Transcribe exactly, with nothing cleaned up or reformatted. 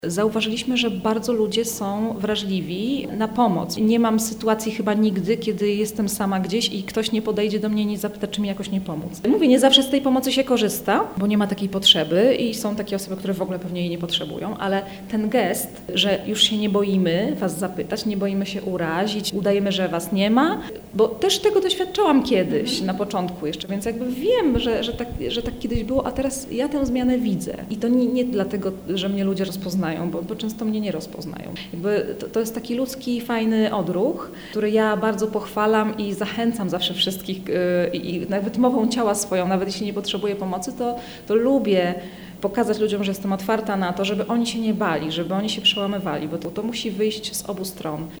Zauważyliśmy, że bardzo ludzie są wrażliwi na pomoc. Nie mam sytuacji chyba nigdy, kiedy jestem sama gdzieś i ktoś nie podejdzie do mnie i nie zapyta, czy mi jakoś nie pomóc. Mówię, nie zawsze z tej pomocy się korzysta, bo nie ma takiej potrzeby i są takie osoby, które w ogóle pewnie jej nie potrzebują, ale ten gest, że już się nie boimy was zapytać, nie boimy się urazić, udajemy, że was nie ma, bo też tego doświadczałam kiedyś, na początku jeszcze, więc jakby wiem, że, że, tak, że tak kiedyś było, a teraz ja tę zmianę widzę. I to nie, nie dlatego, że mnie ludzie rozpoznają, Bo, bo często mnie nie rozpoznają. Jakby to, to jest taki ludzki, fajny odruch, który ja bardzo pochwalam i zachęcam zawsze wszystkich yy, i nawet mową ciała swoją, nawet jeśli nie potrzebuję pomocy, to, to lubię pokazać ludziom, że jestem otwarta na to, żeby oni się nie bali, żeby oni się przełamywali, bo to, to musi wyjść z obu stron.